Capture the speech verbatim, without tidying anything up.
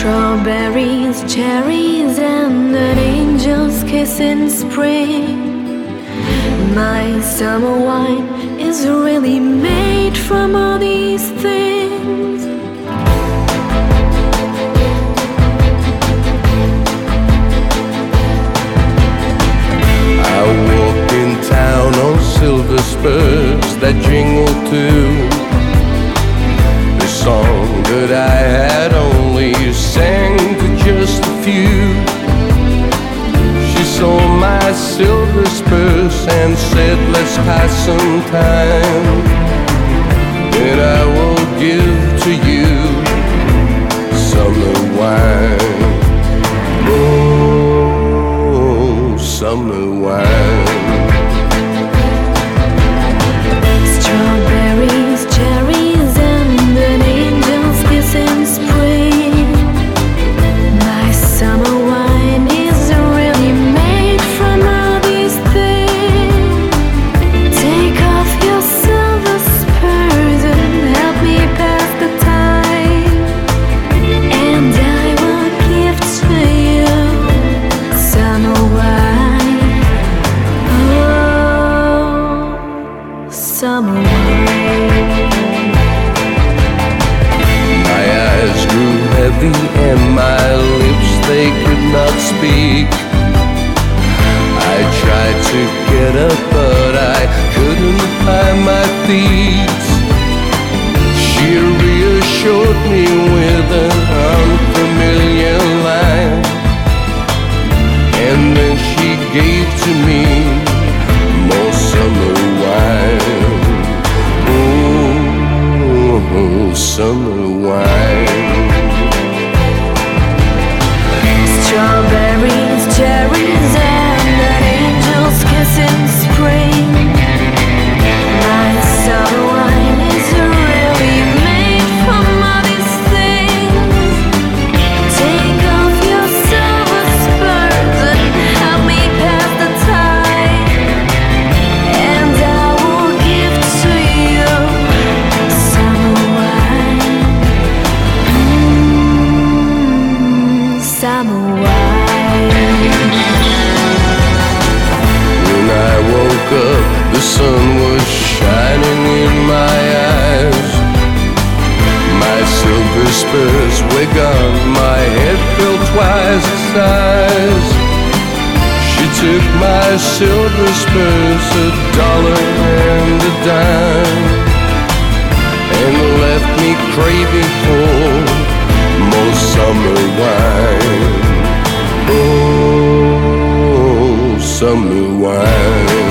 Strawberries, cherries, and an angel's kiss in spring. My summer wine is really made from all these things. I walked in town on silver spurs that jingle too. The song that I had only sang to just a few. She saw my silver spurs and said, let's pass some time, and I will give to you summer wine. Oh, summer wine. Strawberries, cherries, and an angel's kiss in spring. My summer wine is really made from all these things. Take off your silver spurs and help me pass the time, and I will give to you summer wine. Oh, summer wine. My eyes grew heavy and my lips, they could not speak. I tried to get up, but I couldn't find my feet. She reassured me with an unfamiliar line, and then she gave to me more summer wine. Oh, summer wine. Strawberries, cherries, and an angel's kiss in spring. My summer wine is really made from all these things. Take off your silver spurs and help me pass the time, and I will give to you summer wine. Mm, summer wine. When I woke up, the sun was shining in my eyes. My silver spurs were gone, my head felt twice the size. She took my silver spurs, a dollar and a dime, and left me craving for more summer wine. Oh, summer wine.